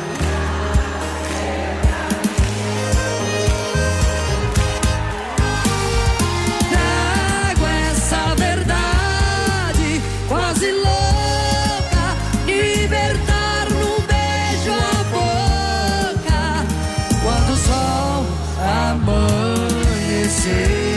Trago essa verdade quase louca, libertar num beijo a boca quando o sol amanhecer.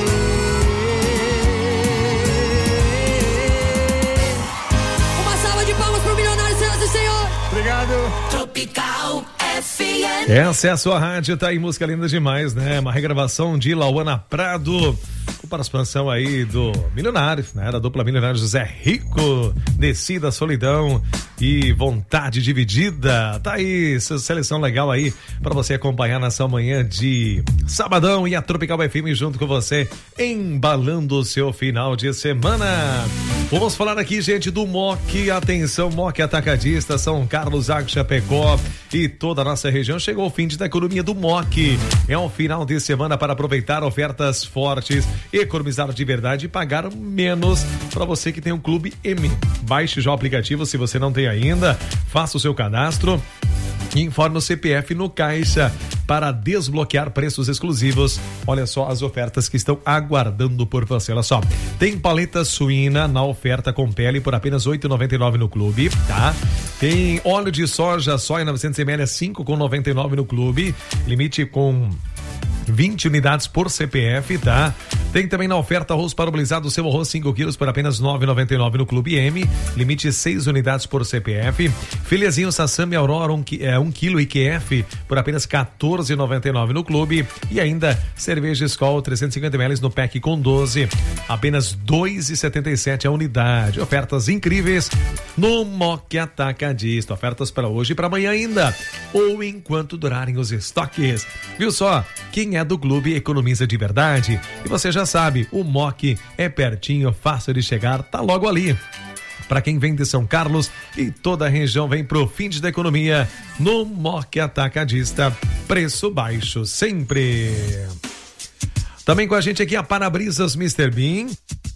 Obrigado. Tropical F M. Essa é a sua rádio, tá aí, música linda demais, né? Uma regravação de Lauana Prado, com participação aí do Milionário, né? Da dupla Milionário José Rico, Descida, Solidão e Vontade Dividida. Tá aí, seleção legal aí pra você acompanhar nessa manhã de sabadão, e a Tropical F M junto com você, embalando o seu final de semana. Vamos falar aqui, gente, do M O C. Atenção, M O C Atacadista, São Carlos, Agro, Chapecó e toda a nossa região. Chegou o fim da economia do M O C. É um final de semana para aproveitar ofertas fortes, economizar de verdade e pagar menos para você que tem um Clube M. Baixe já o aplicativo se você não tem ainda, faça o seu cadastro e informe o C P F no caixa para desbloquear preços exclusivos. Olha só as ofertas que estão aguardando por você. Olha só, tem paleta suína na oferta com pele por apenas oito reais e noventa e nove centavos no Clube, tá? Tem óleo de soja, soia novecentos mililitros, cinco reais e noventa e nove centavos no Clube, limite com vinte unidades por C P F, tá? Tem também na oferta arroz parabolizado, seu arroz cinco quilos por apenas nove reais e noventa e nove centavos no Clube M, limite seis unidades por C P F. Filezinho Sassami Aurora um, é, um quilo I Q F por apenas quatorze reais e noventa e nove centavos no Clube, e ainda cerveja Skol trezentos e cinquenta mililitros no pack com doze, apenas dois reais e setenta e sete centavos a unidade. Ofertas incríveis no M O C Atacadista. Ofertas para hoje e para amanhã ainda, ou enquanto durarem os estoques. Viu só? Quem é do Clube economiza de verdade. E você já sabe, o M O C é pertinho, fácil de chegar, tá logo ali. Para quem vem de São Carlos e toda a região, vem pro fim da economia no M O C Atacadista. Preço baixo sempre. Também com a gente aqui a Para-Brisas mister Bean.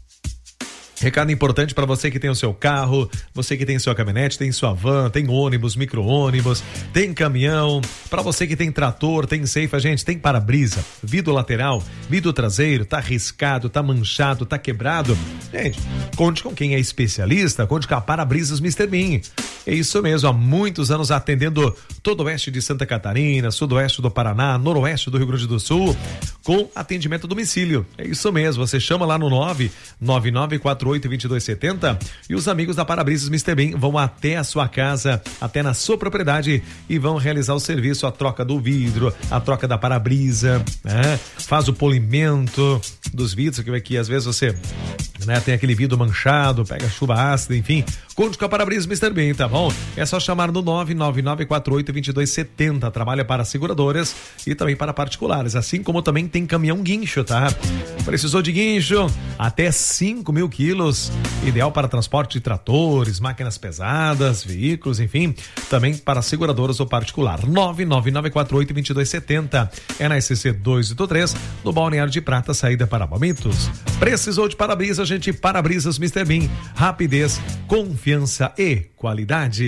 Recado importante para você que tem o seu carro, você que tem sua caminhonete, tem sua van, tem ônibus, micro-ônibus, tem caminhão, para você que tem trator, tem ceifa, gente, tem para-brisa, vidro lateral, vidro traseiro, tá riscado, tá manchado, tá quebrado. Gente, conte com quem é especialista, conte com a Para-Brisas mister Bean. É isso mesmo, há muitos anos atendendo todo o oeste de Santa Catarina, sudoeste do Paraná, noroeste do Rio Grande do Sul, com atendimento a domicílio. É isso mesmo, você chama lá no nove nove nove quatro oito dois dois sete zero e os amigos da Para-Brisas mister Bean vão até a sua casa, até na sua propriedade, e vão realizar o serviço, a troca do vidro, a troca da para-brisa, né? Faz o polimento dos vidros, que, que às vezes você, né, tem aquele vidro manchado, pega chuva ácida, enfim. Conte com a Para-Brisas mister Bean, tá bom? É só chamar no nove nove nove quatro oito dois dois sete zero. Trabalha para seguradoras e também para particulares, assim como também tem caminhão guincho, tá? Precisou de guincho? até cinco mil quilos, ideal para transporte de tratores, máquinas pesadas, veículos, enfim, também para seguradoras ou particular. nove nove nove quatro oito dois dois sete zero é na S C duzentos e oitenta e três, no Balneário de Prata, saída para Palmitos. Precisou de para-brisa, gente? Para-brisas mister Bean, rapidez, confiança e qualidade.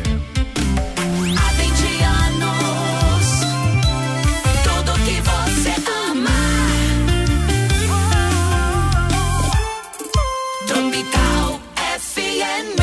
Há vinte anos, tudo que você ama. Tropical F M.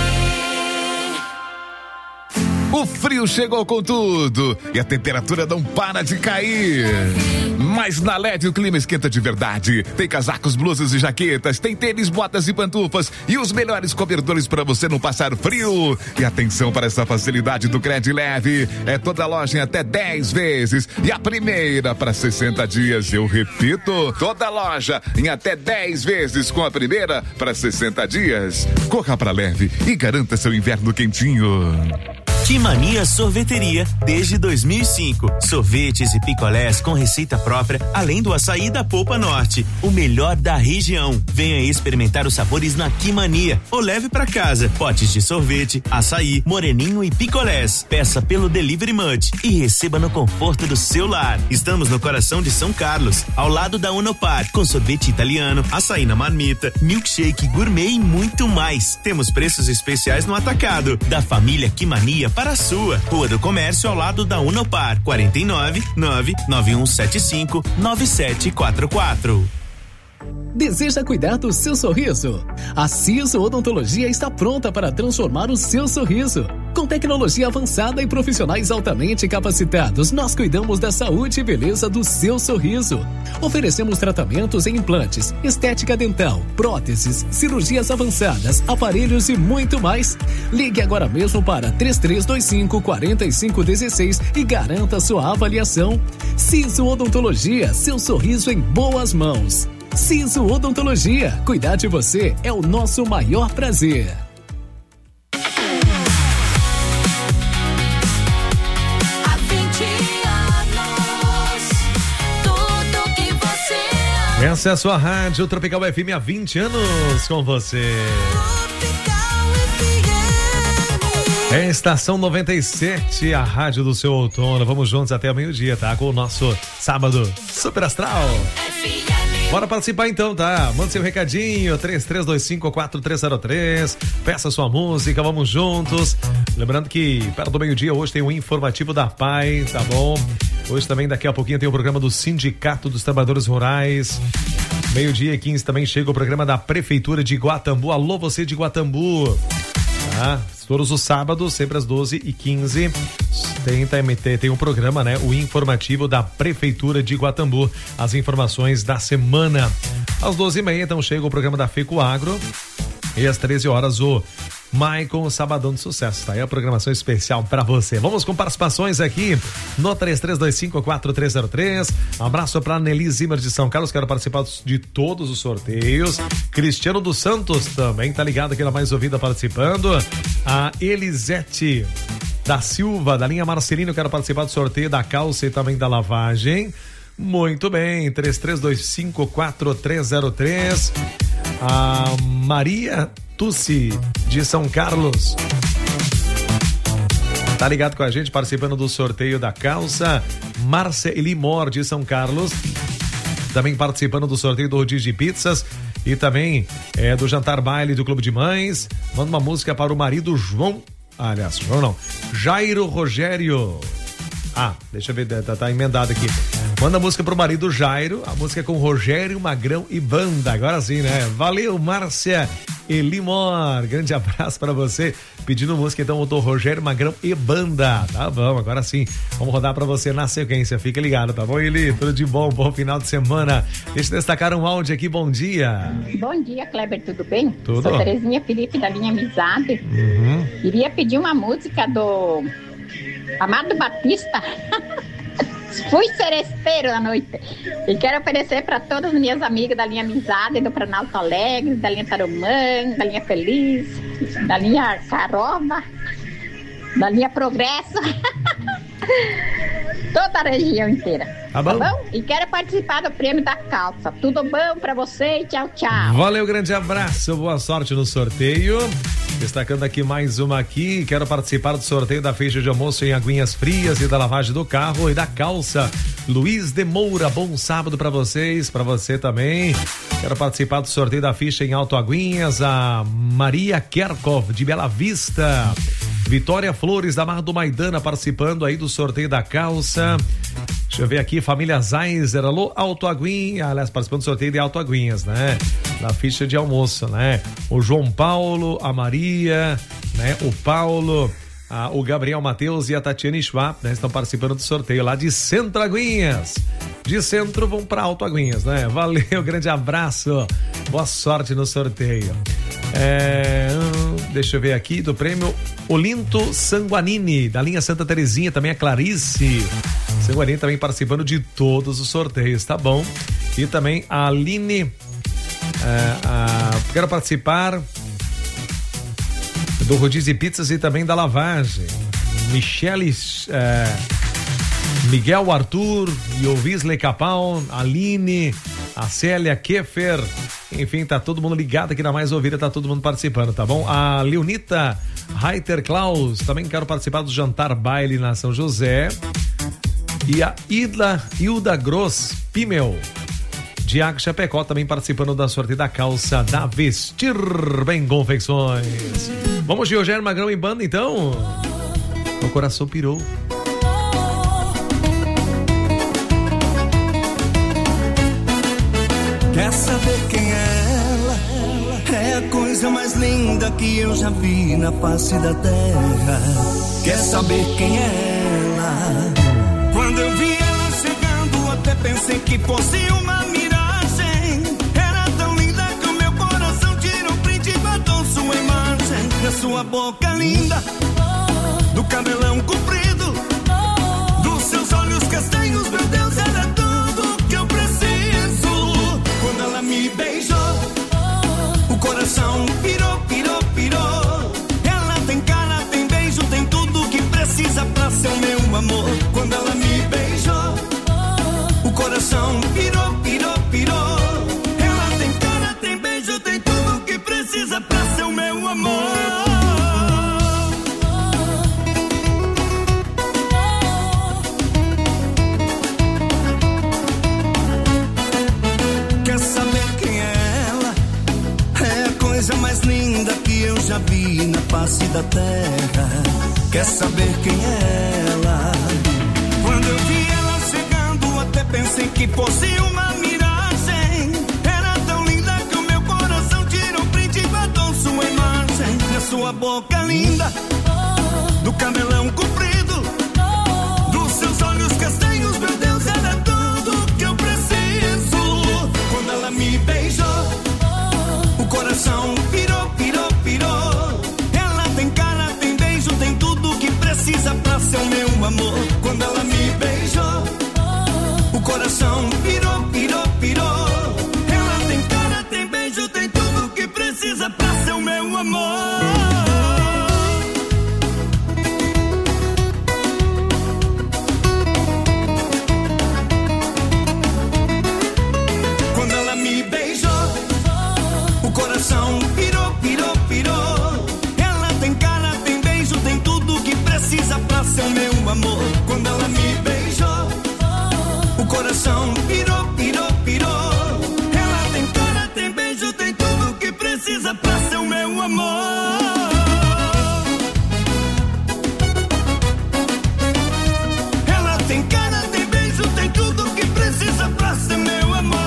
O frio chegou com tudo e a temperatura não para de cair. Mas na L E D o clima esquenta de verdade. Tem casacos, blusas e jaquetas, tem tênis, botas e pantufas e os melhores cobertores para você não passar frio. E atenção para essa facilidade do Cred Leve. É toda loja em até dez vezes e a primeira para sessenta dias. Eu repito, toda loja em até dez vezes com a primeira para sessenta dias. Corra para Leve e garanta seu inverno quentinho. Que Mania Sorveteria, desde dois mil e cinco. Sorvetes e picolés com receita própria, além do açaí da Polpa Norte, o melhor da região. Venha experimentar os sabores na Que Mania ou leve para casa potes de sorvete, açaí, moreninho e picolés. Peça pelo Delivery Munch e receba no conforto do seu lar. Estamos no coração de São Carlos, ao lado da Unopar, com sorvete italiano, açaí na marmita, milkshake gourmet e muito mais. Temos preços especiais no atacado da família Que Mania para a sua. Rua do Comércio, ao lado da Unopar, quarenta e nove, nove nove um sete cinco, nove sete quatro quatro. Deseja cuidar do seu sorriso? A Siso Odontologia está pronta para transformar o seu sorriso. Com tecnologia avançada e profissionais altamente capacitados, nós cuidamos da saúde e beleza do seu sorriso. Oferecemos tratamentos em implantes, estética dental, próteses, cirurgias avançadas, aparelhos e muito mais. Ligue agora mesmo para três três dois cinco, quatro cinco um seis e garanta sua avaliação. Siso Odontologia, seu sorriso em boas mãos. Siso Odontologia, cuidar de você é o nosso maior prazer. Há vinte anos, tudo que você ama. Essa é a sua rádio Tropical F M há vinte anos com você. É a Estação noventa e sete, a rádio do seu outono. Vamos juntos até o meio-dia, tá? Com o nosso sábado Super Astral. Bora participar então, tá? Manda seu recadinho, três três dois cinco, quatro três zero três, peça sua música, vamos juntos. Lembrando que perto do meio-dia hoje tem o informativo da P A I, tá bom? Hoje também, daqui a pouquinho, tem o programa do Sindicato dos Trabalhadores Rurais. Meio-dia e quinze também chega o programa da Prefeitura de Guatambu. Alô, você de Guatambu. Tá? Todos os sábados, sempre às doze e quinze, tem, tem, tem um programa, né? O informativo da Prefeitura de Guatambu. As informações da semana. Às doze e meia, então, chega o programa da FECO Agro. E às treze horas, o Maicon Sabadão de Sucesso, tá aí a programação especial pra você. Vamos com participações aqui no três três dois cinco, quatro três zero três. Um abraço pra Nelly Zimmer de São Carlos, quero participar de todos os sorteios. Cristiano dos Santos também tá ligado aqui na Mais Ouvida participando. A Elisete da Silva, da linha Marcelino, quero participar do sorteio da calça e também da lavagem. Muito bem, três três dois cinco, quatro três zero três. A Maria Tussi de São Carlos tá ligado com a gente, participando do sorteio da calça. Márcia Elimor de São Carlos também participando do sorteio do rodízio de pizzas e também é, do jantar baile do Clube de Mães. Manda uma música para o marido João, aliás, João não, Jairo Rogério. Ah, deixa eu ver, tá, tá emendado aqui. Manda a música pro marido Jairo, a música é com Rogério Magrão e banda. Agora sim, né? Valeu, Márcia Elimor. Grande abraço pra você. Pedindo música, então, do Rogério Magrão e banda. Tá bom, agora sim. Vamos rodar pra você na sequência. Fica ligado, tá bom, Eli? Tudo de bom, bom final de semana. Deixa eu destacar um áudio aqui, bom dia. Bom dia, Kleber, tudo bem? Tudo. Sou Terezinha Felipe, da linha Amizade. Uhum. Queria pedir uma música do Amado Batista. Fui seresteiro da noite. E quero oferecer para todas as minhas amigas da linha Amizade, do Planalto Alegre, da linha Tarumã, da linha Feliz, da linha Carova, da linha Progresso. Toda a região inteira. Tá bom? Tá bom? E quero participar do prêmio da calça. Tudo bom pra você e tchau, tchau. Valeu, grande abraço, boa sorte no sorteio. Destacando aqui mais uma aqui, quero participar do sorteio da ficha de almoço em Aguinhas Frias e da lavagem do carro e da calça. Luiz de Moura, bom sábado pra vocês, pra você também. Quero participar do sorteio da ficha em Alto Aguinhas, a Maria Kerkov, de Bela Vista. Vitória Flores, da Marra do Maidana, participando aí do sorteio da calça. Deixa eu ver aqui, família Zaiser, alô, Alto Aguinhas, aliás, participando do sorteio de Alto Aguinhas, né? Da ficha de almoço, né? O João Paulo, a Maria, né? O Paulo, a, o Gabriel Matheus e a Tatiane Schwab, né? Estão participando do sorteio lá de Centro Aguinhas. De Centro vão para Alto Aguinhas, né? Valeu, grande abraço, boa sorte no sorteio. É, deixa eu ver aqui do prêmio Olinto Sanguanini, da linha Santa Terezinha, também a Clarice Sanguanini também participando de todos os sorteios, tá bom? E também a Aline, é, a, quero participar do Rodízio e Pizzas e também da lavagem. Michele, é, Miguel Arthur, Iovisley Capão, Aline, a Célia Keffer, enfim, tá todo mundo ligado aqui na Mais Ouvida, tá todo mundo participando, tá bom? A Leonita Reiter Klaus, também quero participar do Jantar Baile na São José. E a Hilda, Hilda Gross Pimmel, de Água Chapecó, também participando da sorteio da calça da Vestir Bem Confecções. Vamos de Rogério Magrão e banda, então? Meu coração pirou. Quer saber quem é ela? É a coisa mais linda que eu já vi na face da terra. Quer saber quem é ela? Quando eu vi ela chegando, até pensei que fosse uma miragem. Era tão linda que o meu coração tirou um print e guardou sua imagem. Da sua boca linda, do cabelão comprido, dos seus olhos castanhos, meu Deus, era tudo que eu preciso. Quando ela me beijou, o coração pirou, pirou, pirou. Ela tem cara, tem beijo, tem tudo que precisa pra ser o meu amor. Quando ela me beijou, o coração pirou, pirou, pirou. Ela tem cara, tem beijo, tem tudo que precisa pra ser o meu amor. Coisa mais linda que eu já vi na face da terra. Quer saber quem é ela? Quando eu vi ela chegando, até pensei que fosse uma miragem. Era tão linda que o meu coração tirou um print e guardou sua imagem. Na sua boca linda, do cabelão comprido, dos seus olhos castanhos, meu Deus, era tudo que eu preciso. Quando ela me beijou, o coração pirou, pirou, pirou. Ela tem cara, tem beijo, tem tudo que precisa pra ser o meu amor. Quando ela me beijou, o coração pirou, pirou, pirou. Ela tem cara, tem beijo, tem tudo que precisa pra ser o meu amor. Quando ela me beijou, o coração pirou, pirou, pirou. Ela tem cara, tem beijo, tem tudo que precisa pra ser o meu amor. Quando ela me beijou, o coração pirou, pirou, pirou. Ela tem cara, tem beijo, tem tudo que precisa pra ser o meu amor. Ela tem cara, tem beijo, tem tudo que precisa pra ser meu amor.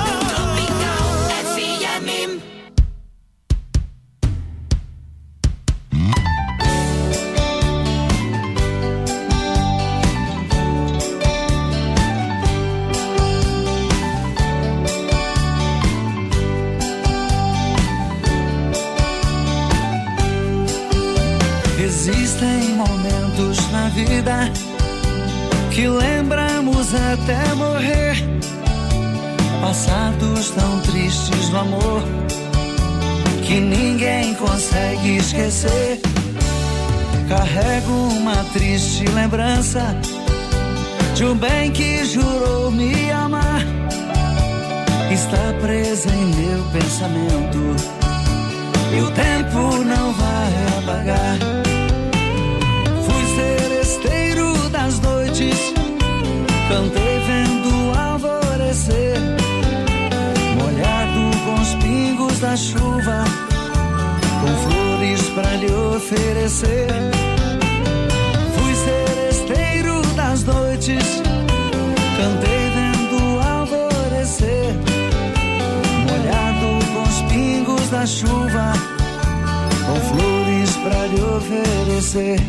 Existem momentos na vida que lembramos até morrer, passados tão tristes do amor que ninguém consegue esquecer. Carrego uma triste lembrança de um bem que jurou me amar. Está presa em meu pensamento e o tempo não vai apagar. Fui seresteiro das noites, cantei vendo o alvorecer, molhado com os pingos da chuva, com flores pra lhe oferecer. Fui seresteiro das noites, cantei vendo o alvorecer, molhado com os pingos da chuva, com flores pra lhe oferecer.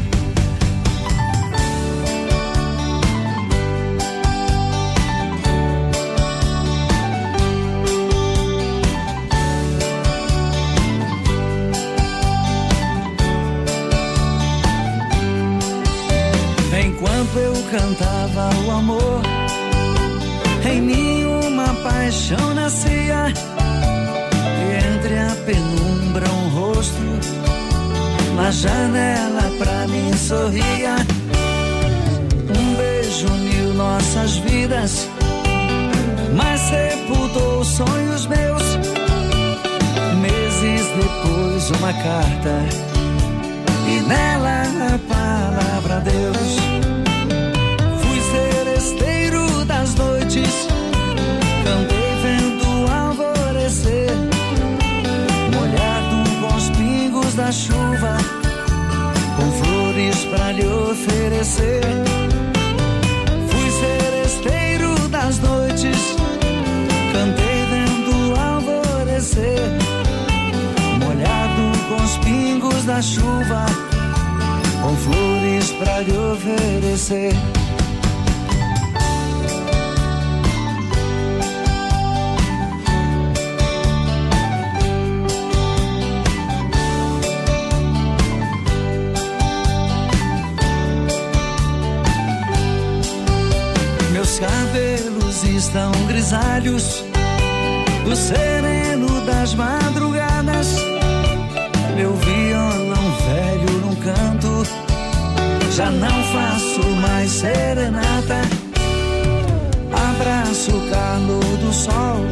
Enquanto eu cantava o amor, em mim uma paixão nascia, e entre a penumbra um rosto na janela pra mim sorria. Um beijo uniu nossas vidas, mas sepultou sonhos meus. Meses depois uma carta, e nela a palavra Deus. Fui seresteiro das noites, cantei vendo o alvorecer, molhado com os pingos da chuva, com flores pra lhe oferecer. Fui seresteiro das noites, cantei vendo o alvorecer, molhado com os pingos da chuva, com flores pra lhe oferecer. Meus cabelos estão grisalhos do sereno das madrugadas. Meu violão velho num canto, já não faço mais serenata. Abraço o calor do sol,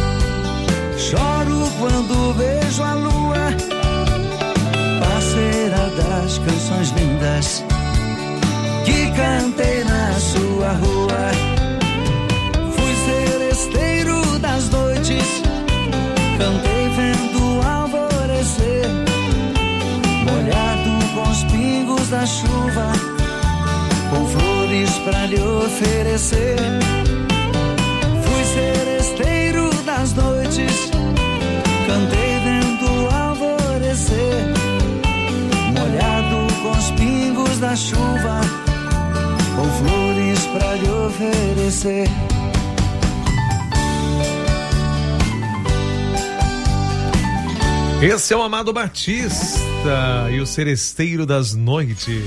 choro quando vejo a lua, parceira das canções lindas que cantei na sua rua. Fui seresteiro das noites, cantei vendo o alvorecer, molhado com os pingos da chuva, com flores pra lhe oferecer. Fui seresteiro das noites, cantei vendo o alvorecer, molhado com os pingos da chuva, com flores pra lhe oferecer. Esse é o Amado Batista e o Seresteiro das Noites.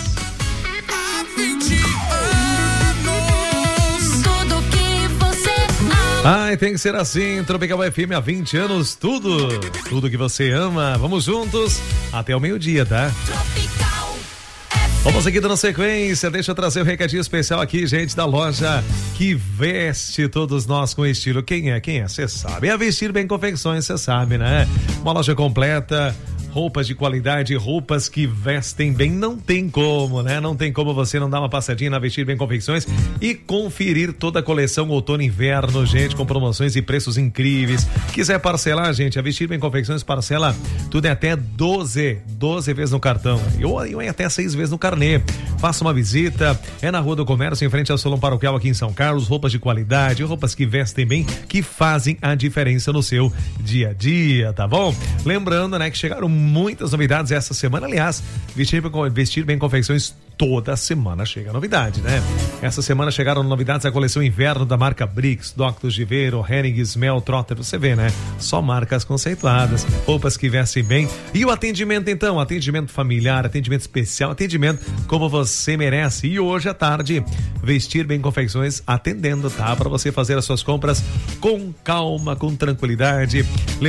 Tudo que você ama. Ai, tem que ser assim, Tropical F M há vinte anos, tudo, tudo que você ama. Vamos juntos até o meio-dia, tá? Vamos aqui dando sequência, deixa eu trazer um recadinho especial aqui, gente, da loja que veste todos nós com estilo. Quem é? Quem é? Você sabe. É a Vestir Bem Confecções, você sabe, né? Uma loja completa, roupas de qualidade, roupas que vestem bem, não tem como, né? Não tem como você não dar uma passadinha na Vestir Bem Confecções e conferir toda a coleção outono e inverno, gente, com promoções e preços incríveis. Quiser parcelar, gente, a Vestir Bem Confecções parcela tudo é até doze, doze vezes no cartão, ou, ou é até seis vezes no carnê. Faça uma visita, é na Rua do Comércio, em frente ao Salão Paroquial aqui em São Carlos. Roupas de qualidade, roupas que vestem bem, que fazem a diferença no seu dia a dia, tá bom? Lembrando, né, que chegaram muitas novidades essa semana. Aliás, Vestir, Vestir Bem Confecções toda semana chega novidade, né? Essa semana chegaram novidades da coleção inverno da marca Brix, Doctos de Vero, Henning, Smell, Trotter, você vê, né? Só marcas conceituadas, roupas que vestem bem. E o atendimento, então, atendimento familiar, atendimento especial, atendimento como você merece. E hoje à tarde, Vestir Bem Confecções atendendo, tá? Para você fazer as suas compras com calma, com tranquilidade.